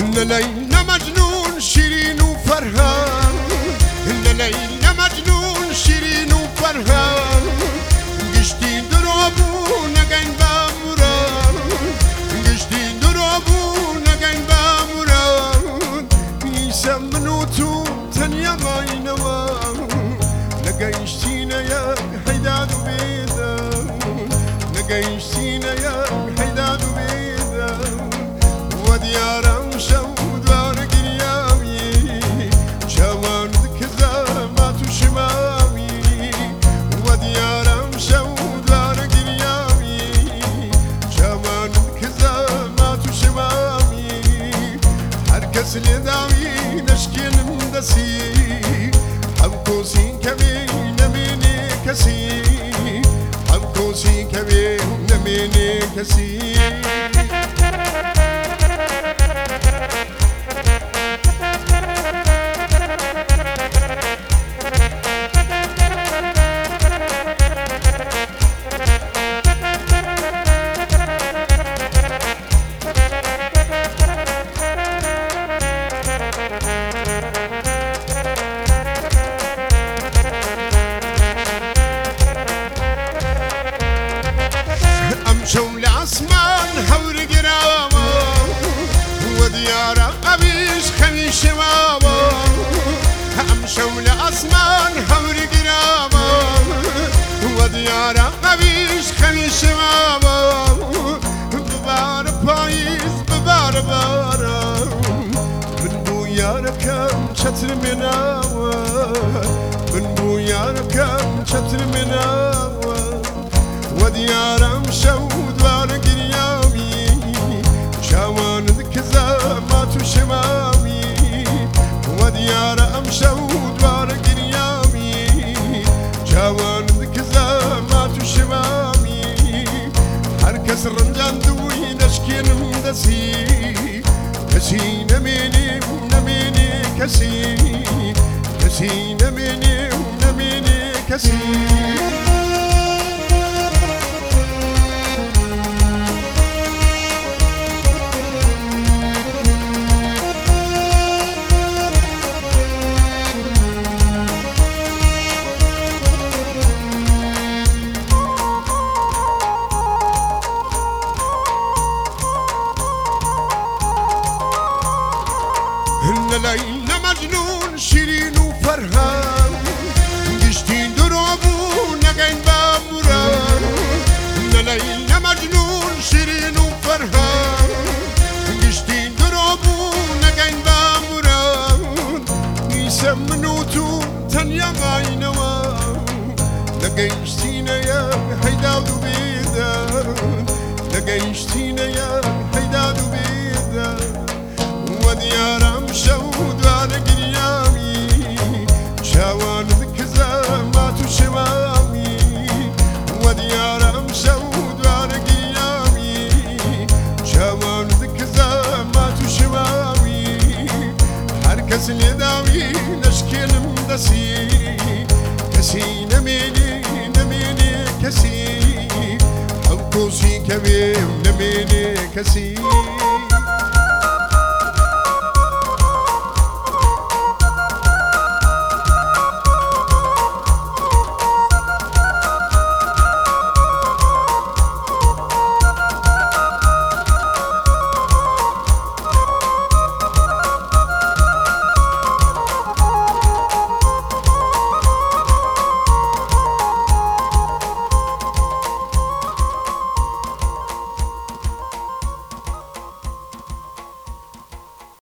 إن ليلى مجنون شيرين وفرحان، إن ليلى مجنون شيرين وفرحان، قشتي دروبونا قاين باموران، قشتي دروبونا قاين باموران، يسمنوتو تنيا ماينوان، لقيشتينا يا حيداد وبيدا، لقيشتينا يا حيداد وبيدا، وديارا مشود وارق اليامي، شوان ذكذا ما تشمامي، وديارا مشود وارق اليامي، شوان ذكذا ما تشمامي، هركس لداوي نشكين مدسي، همكوسي كمين نميني كسي، همكوسي كمين نميني كسي. شول عسمان حور قراوة وديار أبيش خلي شبابا، هم شول عسمان حور قراوة وديار أبيش خلي شبابا، ببار بايز ببار بارا من بويا ركم شتر مناوة، من بويا ركم شتر مناوة، وديار مشود وارق اليامي، شوان ذكذا ما تشمامي، وديار مشود وارق اليامي، شوان ذكذا ما تشمامي، هركس رنجان دوي نشكين مدسي، كسي نميني نميني كسي، كسي نميني نميني كسي. إن ليلى مجنون شيرين وفرحان، قشتي دروبونا قاين باموران، إن ليلى مجنون شيرين وفرحان، قشتي دروبونا قاين باموران، يسمنوتو تنيا ماينوان، لقيشتينا يا حيداد وبيدا، لقيشتينا يا حيداد وبيدا، وديارا مشود وارق اليامي، شوان ذكذا ما تشمامي، وديارا مشود وارق اليامي، شوان ذكذا ما تشمامي، هركس لداوي نشكين مدسي، كسي نميني نميني كسي، همكوسي كمين نميني كسي.